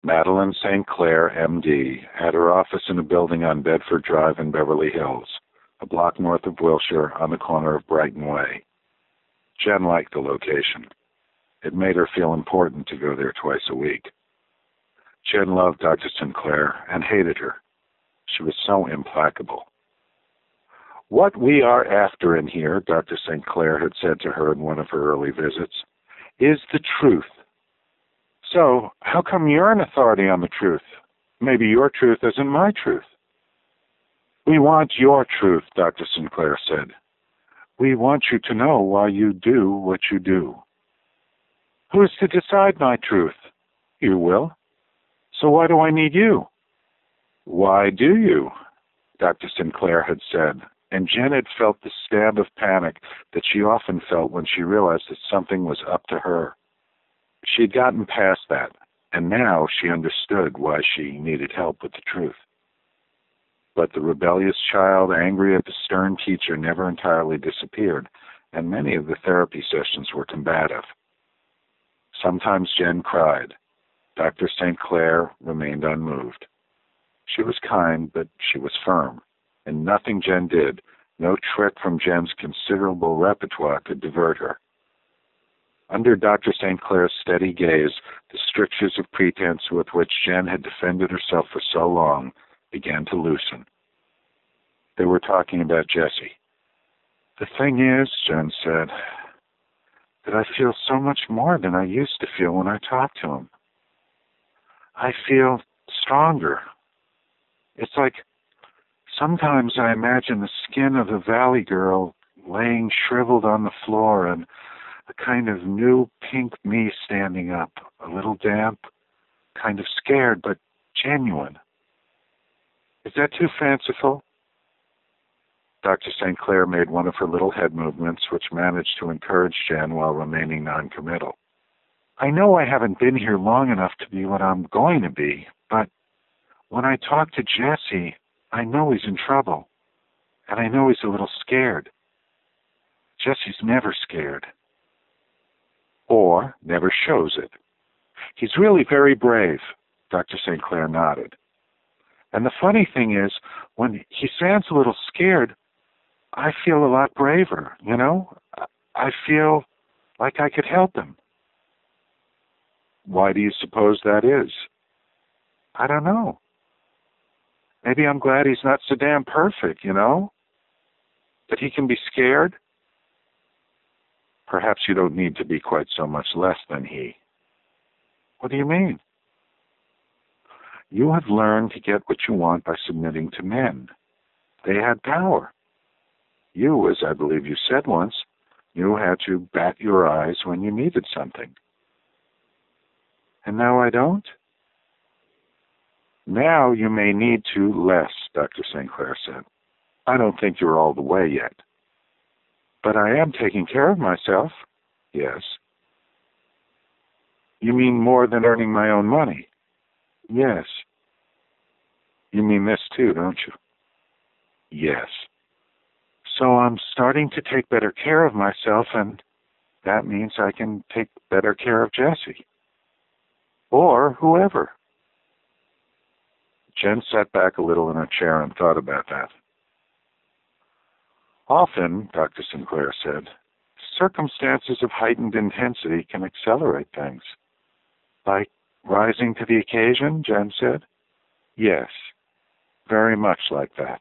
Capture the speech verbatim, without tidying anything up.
Madeline Saint Clair, M D, had her office in a building on Bedford Drive in Beverly Hills, a block north of Wilshire on the corner of Brighton Way. Jen liked the location. It made her feel important to go there twice a week. Jen loved Doctor Sinclair and hated her. She was so implacable. "What we are after in here," Doctor Saint Clair had said to her in one of her early visits, "is the truth. So, how come you're an authority on the truth? Maybe your truth isn't my truth." "We want your truth," Doctor Sinclair said. "We want you to know why you do what you do." "Who's to decide my truth?" "You will." "So why do I need you?" "Why do you?" Doctor Sinclair had said, and Jen had felt the stab of panic that she often felt when she realized that something was up to her. She had gotten past that, and now she understood why she needed help with the truth. But the rebellious child, angry at the stern teacher, never entirely disappeared, and many of the therapy sessions were combative. Sometimes Jen cried. Doctor Saint Clair remained unmoved. She was kind, but she was firm, and nothing Jen did, no trick from Jen's considerable repertoire, could divert her. Under Doctor Saint Clair's steady gaze, the strictures of pretense with which Jen had defended herself for so long began to loosen. They were talking about Jesse. "The thing is," Jen said, "that I feel so much more than I used to feel when I talk to him. I feel stronger. It's like sometimes I imagine the skin of the valley girl laying shriveled on the floor and a kind of new pink me standing up, a little damp, kind of scared, but genuine. Is that too fanciful?" Doctor Saint Clair made one of her little head movements, which managed to encourage Jen while remaining noncommittal. "I know I haven't been here long enough to be what I'm going to be, but when I talk to Jesse, I know he's in trouble, and I know he's a little scared. Jesse's never scared. Or never shows it. He's really very brave," Doctor Saint Clair nodded. "And the funny thing is, when he sounds a little scared, I feel a lot braver, you know? I feel like I could help him." "Why do you suppose that is?" "I don't know. Maybe I'm glad he's not so damn perfect, you know? That he can be scared. Perhaps you don't need to be quite so much less than he." "What do you mean?" "You have learned to get what you want by submitting to men. They had power. You, as I believe you said once, knew how to bat your eyes when you needed something." "And now I don't?" "Now you may need to less," Doctor Saint Clair said. "I don't think you're all the way yet." "But I am taking care of myself." "Yes." "You mean more than earning my own money?" "Yes." "You mean this too, don't you?" "Yes." "So I'm starting to take better care of myself, and that means I can take better care of Jesse. Or whoever." Jen sat back a little in her chair and thought about that. "Often," Doctor Sinclair said, "circumstances of heightened intensity can accelerate things." "Like rising to the occasion?" Jen said. "Yes, very much like that."